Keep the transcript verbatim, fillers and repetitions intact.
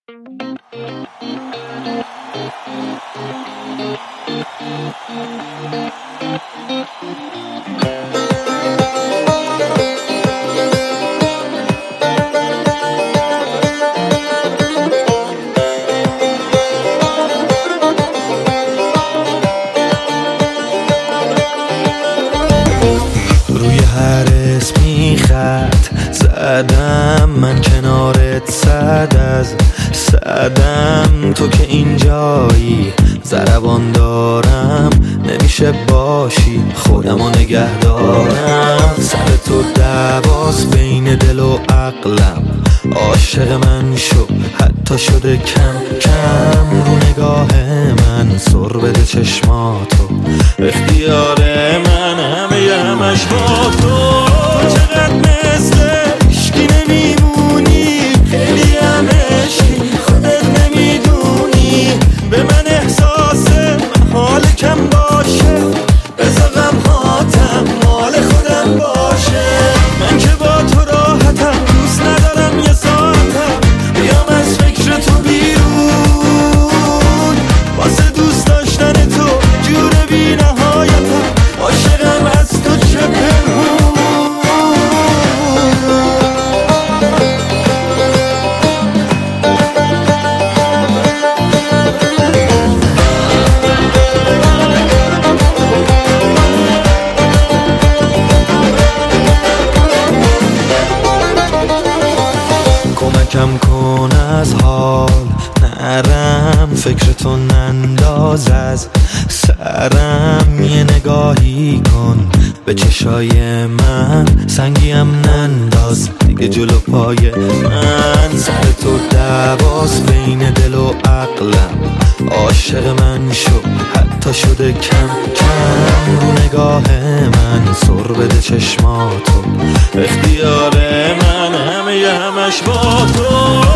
روی هر اسمی خط زدم، من کنارت صد از صدم. تو که اینجایی ضربان دارم، نمیشه باشی خودمو نگه دارم. سر تو دعواست بین دل و عقلم، عاشق من شو حتی شده کم کم. رو نگاه من سر بده چشماتو، اختیار من همه همش با تو. چقدر مثل عشقی نمیمونی، خیلی هم عشقی خودت نمیدونی. به من احساس حال کم باشه، بذار غمهاتم مال خودم باشه. من که با تو راحتم، دوست ندارم یه ساعتم بیام از فکر تو بیرون. واسه دوست داشتن تو جور بی نهایتم، عاشقم از تو چه پنهون. کمکم کن از حال نرم، فکر تو ننداز از سرم. یه نگاهی کن به چشای من، سنگیم ننداز دیگه جلو پای من. سر تو دعواست بین دل و عقلم، عاشق من شو حتی شده کم کم. رو نگاه من سر بده چشماتو، اختیار من همه همش با تو.